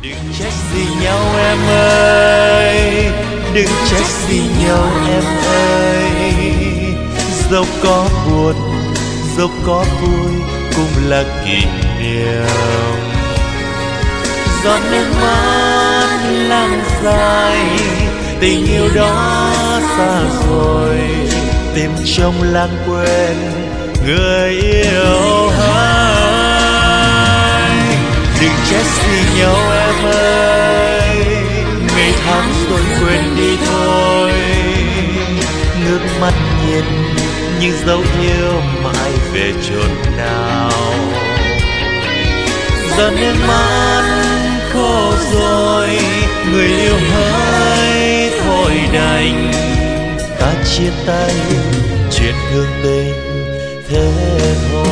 Đừng trách gì nhau em ơi, đừng trách gì nhau em ơi. Dẫu có buồn, dẫu có vui cũng là kỷ niệm. Giọt nước mắt lăn dài, tình yêu đó xa rồi, tìm trong lãng quên người yêu hay. Đừng trách gì nhau em ơi, ngày tháng rồi quên đi thôi. Nước mắt nhìn nhưng dấu yêu mãi về chốn nào. Giọt nước mắt khô rồi, người yêu hỡi thôi đành. Ta chia tay chuyện thương tình thế thôi.